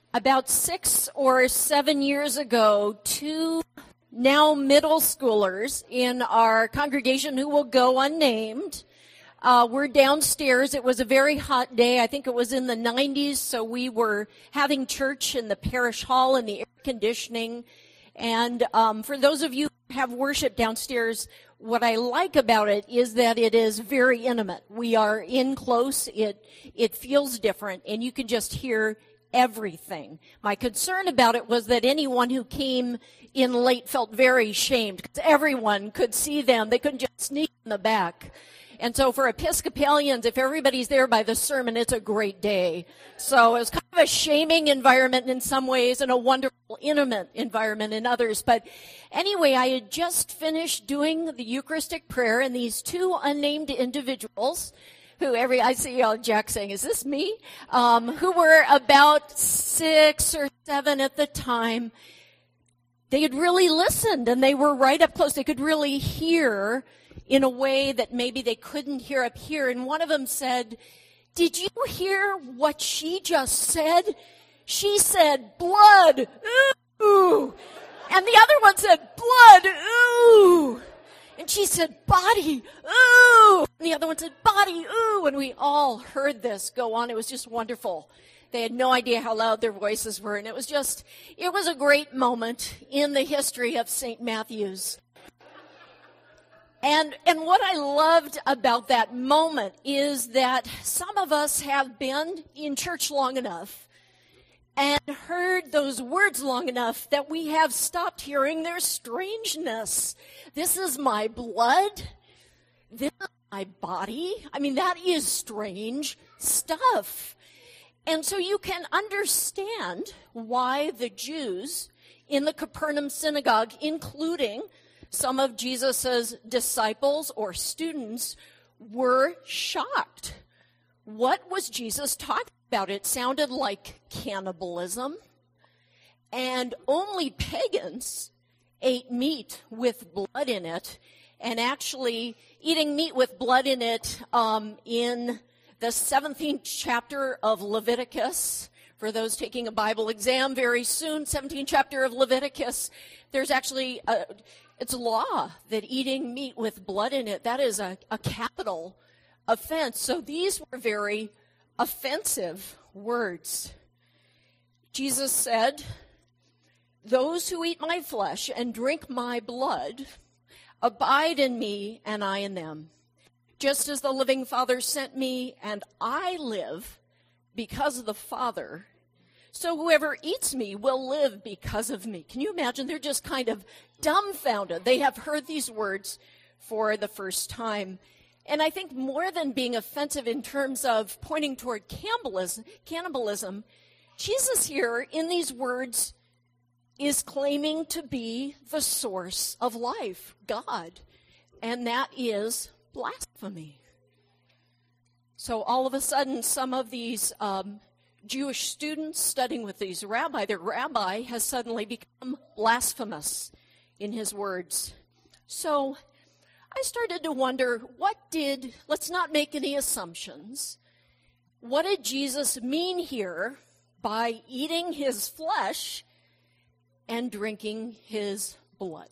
About 6 or 7 years ago, two now middle schoolers in our congregation who will go unnamed were downstairs. It was a very hot day. I think it was in the 90s, so we were having church in the parish hall in the air conditioning. And for those of you who have worship downstairs, what I like about it is that it is very intimate. We are in close. It feels different, and you can just hear everything. My concern about it was that anyone who came in late felt very shamed because everyone could see them. They couldn't just sneak in the back. And so for Episcopalians, if everybody's there by the sermon, it's a great day. So it was kind of a shaming environment in some ways and a wonderful, intimate environment in others. But anyway, I had just finished doing the Eucharistic prayer, and these two unnamed individuals I see Jack saying, is this me? Who were about 6 or 7 at the time. They had really listened, and they were right up close. They could really hear in a way that maybe they couldn't hear up here. And one of them said, did you hear what she just said? She said, blood, ooh. And the other one said, blood, ooh. And she said, body, ooh. And the other one said, body, ooh. And we all heard this go on. It was just wonderful. They had no idea how loud their voices were. And it was a great moment in the history of St. Matthew's. And what I loved about that moment is that some of us have been in church long enough and heard those words long enough that we have stopped hearing their strangeness. This is my blood. This is my body. I mean, that is strange stuff. And so you can understand why the Jews in the Capernaum synagogue, including some of Jesus' disciples or students, were shocked. What was Jesus talking about? It sounded like cannibalism. And only pagans ate meat with blood in it. And actually, eating meat with blood in it in the 17th chapter of Leviticus, for those taking a Bible exam very soon, 17th chapter of Leviticus, there's actually it's a law that eating meat with blood in it, that is a capital offense. So these were very offensive words. Jesus said, those who eat my flesh and drink my blood abide in me and I in them. Just as the living Father sent me and I live because of the Father, so whoever eats me will live because of me. Can you imagine? They're just kind of dumbfounded. They have heard these words for the first time. And I think more than being offensive in terms of pointing toward cannibalism, Jesus here in these words is claiming to be the source of life, God. And that is blasphemy. So all of a sudden, some of these Jewish students studying with these rabbi, their rabbi has suddenly become blasphemous in his words. So I started to wonder, let's not make any assumptions. What did Jesus mean here by eating his flesh and drinking his blood?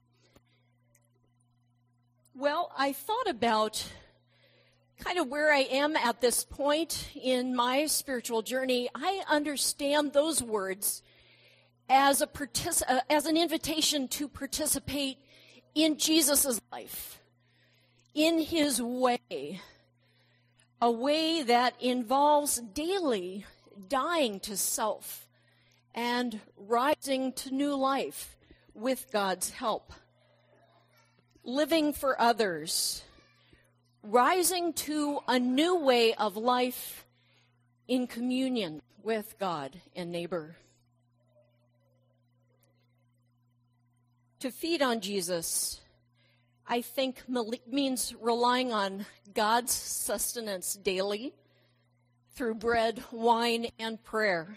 Well, I thought about kind of where I am at this point in my spiritual journey. I understand those words as an invitation to participate in Jesus' life, in his way, a way that involves daily dying to self and rising to new life with God's help, living for others, rising to a new way of life in communion with God and neighbor. To feed on Jesus, I think, means relying on God's sustenance daily through bread, wine, and prayer.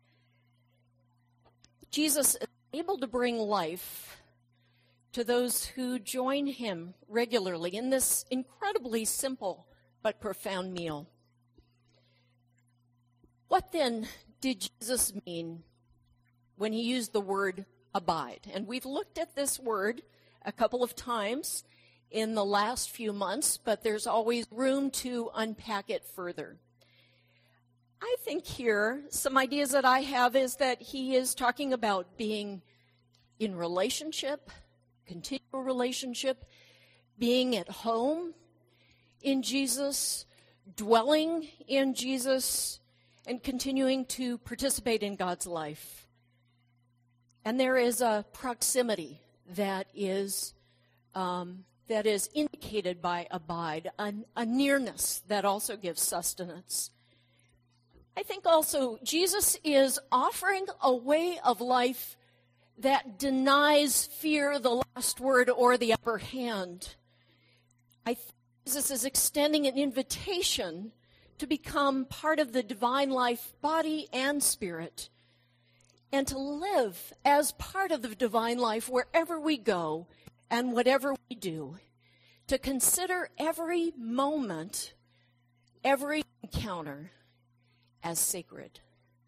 Jesus is able to bring life to those who join him regularly in this incredibly simple but profound meal. What then did Jesus mean when he used the word abide? And we've looked at this word a couple of times in the last few months, but there's always room to unpack it further. I think here, some ideas that I have is that he is talking about being in relationship, continual relationship, being at home in Jesus, dwelling in Jesus, and continuing to participate in God's life. And there is a proximity that is indicated by abide, a nearness that also gives sustenance. I think also Jesus is offering a way of life that denies fear the last word or the upper hand. I think Jesus is extending an invitation to become part of the divine life, body and spirit, and to live as part of the divine life wherever we go and whatever we do, to consider every moment, every encounter as sacred.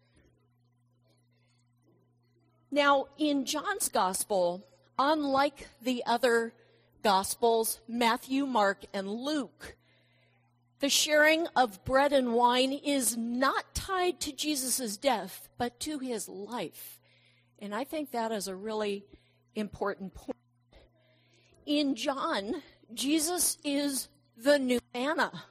Now, in John's gospel, unlike the other gospels, Matthew, Mark, and Luke, the sharing of bread and wine is not tied to Jesus' death, but to his life. And I think that is a really important point. In John, Jesus is the new manna.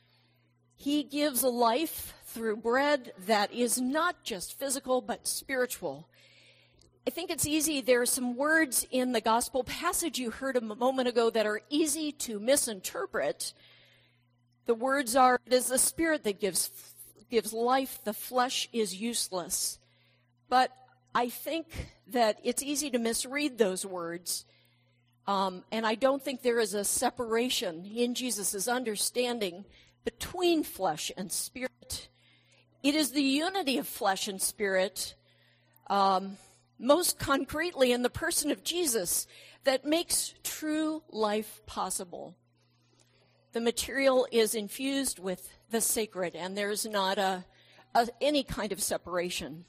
He gives a life through bread that is not just physical, but spiritual. I think it's easy. There are some words in the gospel passage you heard a moment ago that are easy to misinterpret. The words are, it is the spirit that gives life, the flesh is useless. But I think that it's easy to misread those words. And I don't think there is a separation in Jesus' understanding between flesh and spirit. It is the unity of flesh and spirit, most concretely in the person of Jesus, that makes true life possible. The material is infused with the sacred, and there's not any kind of separation.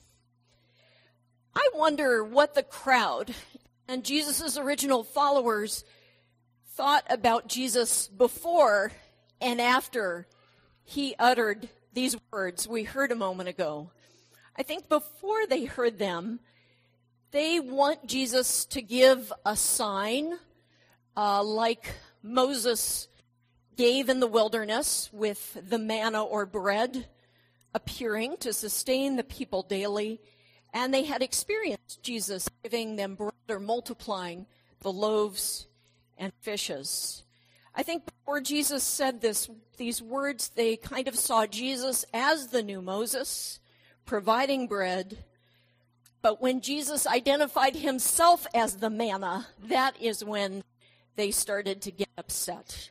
I wonder what the crowd and Jesus' original followers thought about Jesus before and after he uttered these words we heard a moment ago. I think before they heard them, they want Jesus to give a sign like Moses gave in the wilderness with the manna or bread appearing to sustain the people daily. And they had experienced Jesus giving them bread or multiplying the loaves and fishes. I think before Jesus said these words, they kind of saw Jesus as the new Moses, providing bread. But when Jesus identified himself as the manna, that is when they started to get upset.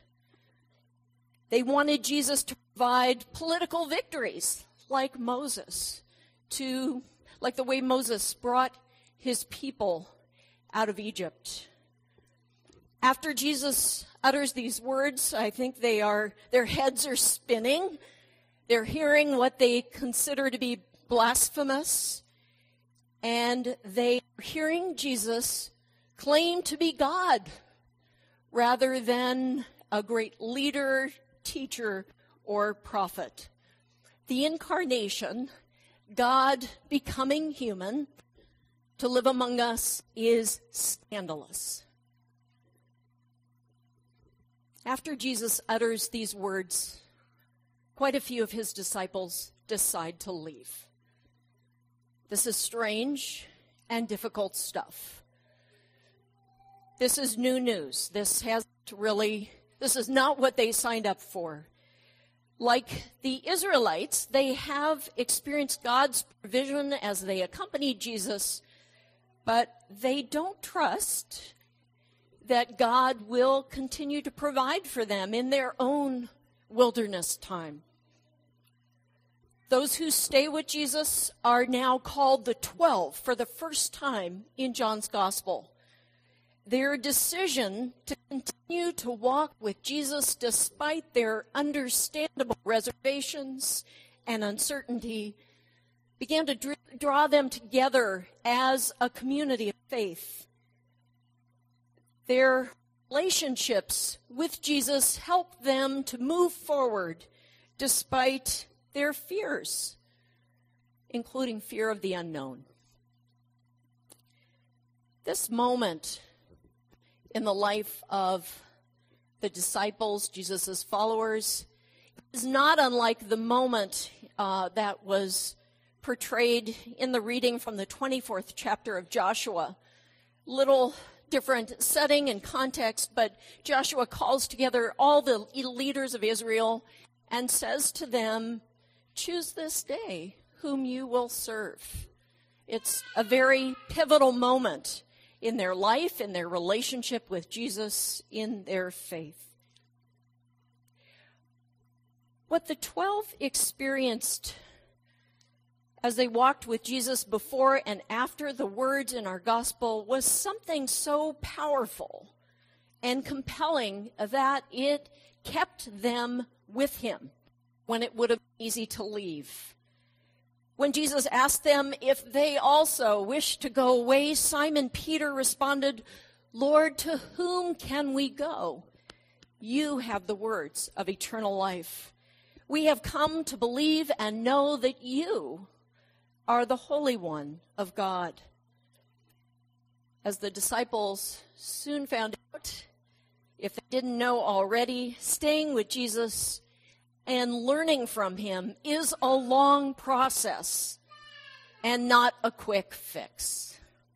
They wanted Jesus to provide political victories like Moses, like the way Moses brought his people out of Egypt. After Jesus utters these words, I think their heads are spinning. They're hearing what they consider to be blasphemous, and they are hearing Jesus claim to be God rather than a great leader, teacher, or prophet. The incarnation, God becoming human to live among us, is scandalous. After Jesus utters these words, quite a few of his disciples decide to leave. This is strange and difficult stuff. This is new news. This is not what they signed up for. Like the Israelites, they have experienced God's provision as they accompanied Jesus, but they don't trust that God will continue to provide for them in their own wilderness time. Those who stay with Jesus are now called the 12 for the first time in John's Gospel. Their decision to continue to walk with Jesus despite their understandable reservations and uncertainty began to draw them together as a community of faith. Their relationships with Jesus helped them to move forward despite their fears, including fear of the unknown. This moment in the life of the disciples, Jesus' followers, is not unlike the moment that was portrayed in the reading from the 24th chapter of Joshua. Little different setting and context, but Joshua calls together all the leaders of Israel and says to them, "Choose this day whom you will serve." It's a very pivotal moment in their life, in their relationship with Jesus, in their faith. What the 12 experienced as they walked with Jesus before and after the words in our gospel was something so powerful and compelling that it kept them with him when it would have been easy to leave. When Jesus asked them if they also wished to go away, Simon Peter responded, "Lord, to whom can we go? You have the words of eternal life. We have come to believe and know that you are the Holy One of God." As the disciples soon found out, if they didn't know already, staying with Jesus and learning from him is a long process and not a quick fix.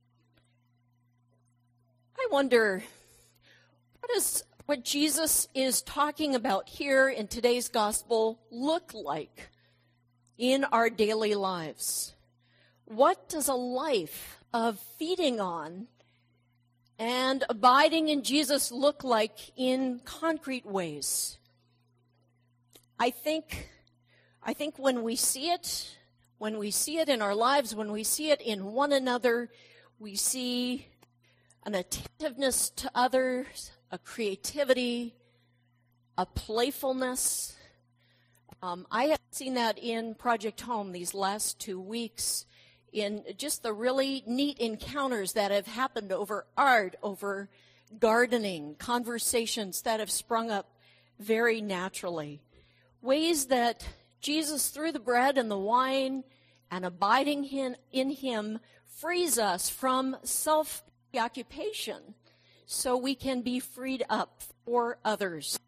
I wonder, what Jesus is talking about here in today's gospel look like in our daily lives? What does a life of feeding on and abiding in Jesus look like in concrete ways? I think when we see it in our lives, when we see it in one another, we see an attentiveness to others, a creativity, a playfulness. I have seen that in Project Home these last 2 weeks in just the really neat encounters that have happened over art, over gardening, conversations that have sprung up very naturally. Ways that Jesus, through the bread and the wine and abiding in him, frees us from self-preoccupation so we can be freed up for others.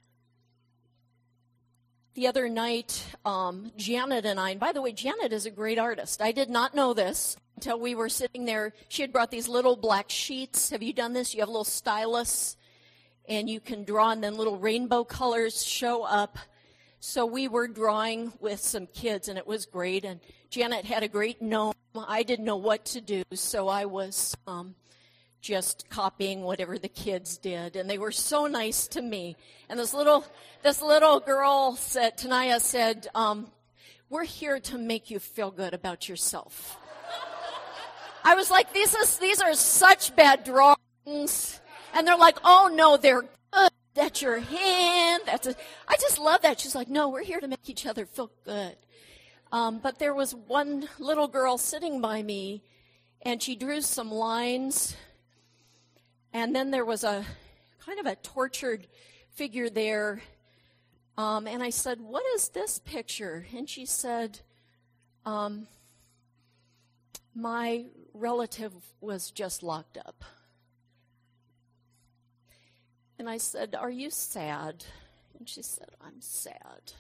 The other night, Janet and I, and by the way, Janet is a great artist. I did not know this until we were sitting there. She had brought these little black sheets. Have you done this? You have little stylus, and you can draw, and then little rainbow colors show up. So we were drawing with some kids, and it was great. And Janet had a great gnome. I didn't know what to do, so I was just copying whatever the kids did. And they were so nice to me. And this little girl said, Tanaya said, "We're here to make you feel good about yourself." I was like, these are such bad drawings. And they're like, "Oh no, they're good. That's your hand." I just love that. She's like, "No, we're here to make each other feel good." But there was one little girl sitting by me, and she drew some lines. And then there was a kind of a tortured figure there. And I said, "What is this picture?" And she said, "My relative was just locked up." And I said, "Are you sad?" And she said, "I'm sad."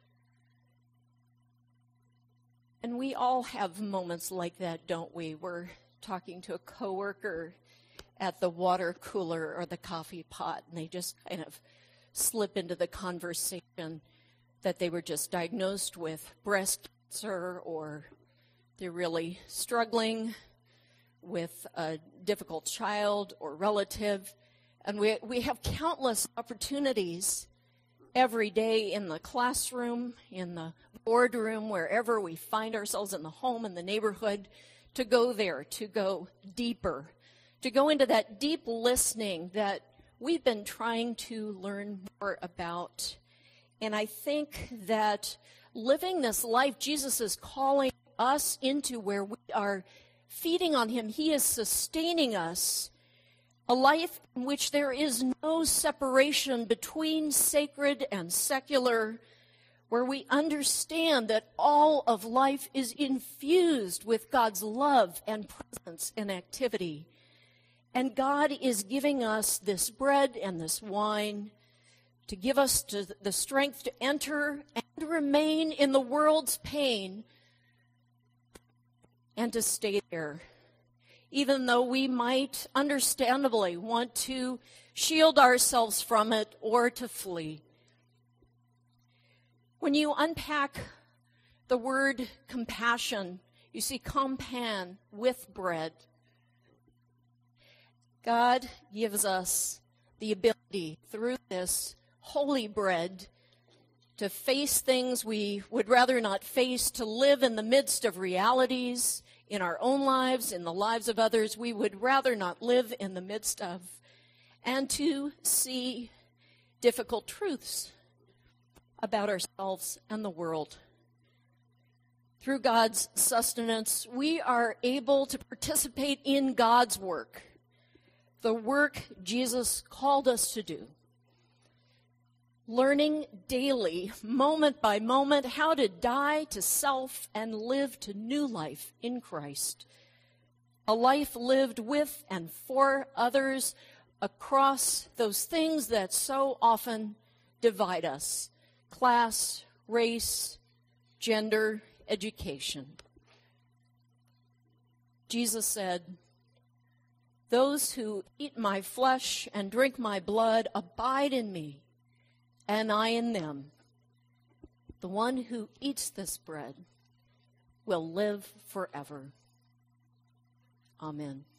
And we all have moments like that, don't we? We're talking to a coworker at the water cooler or the coffee pot, and they just kind of slip into the conversation that they were just diagnosed with breast cancer, or they're really struggling with a difficult child or relative. And we have countless opportunities every day in the classroom, in the boardroom, wherever we find ourselves, in the home, in the neighborhood, to go there, to go deeper, to go into that deep listening that we've been trying to learn more about. And I think that living this life, Jesus is calling us into where we are feeding on him. He is sustaining us. A life in which there is no separation between sacred and secular, where we understand that all of life is infused with God's love and presence and activity. And God is giving us this bread and this wine to give us the strength to enter and remain in the world's pain and to stay there. Even though we might understandably want to shield ourselves from it or to flee. When you unpack the word compassion, you see compan, with bread. God gives us the ability through this holy bread to face things we would rather not face, to live in the midst of realities in our own lives, in the lives of others we would rather not live in the midst of, and to see difficult truths about ourselves and the world. Through God's sustenance, we are able to participate in God's work, the work Jesus called us to do. Learning daily, moment by moment, how to die to self and live to new life in Christ. A life lived with and for others across those things that so often divide us: class, race, gender, education. Jesus said, "Those who eat my flesh and drink my blood abide in me, and I in them. The one who eats this bread will live forever." Amen.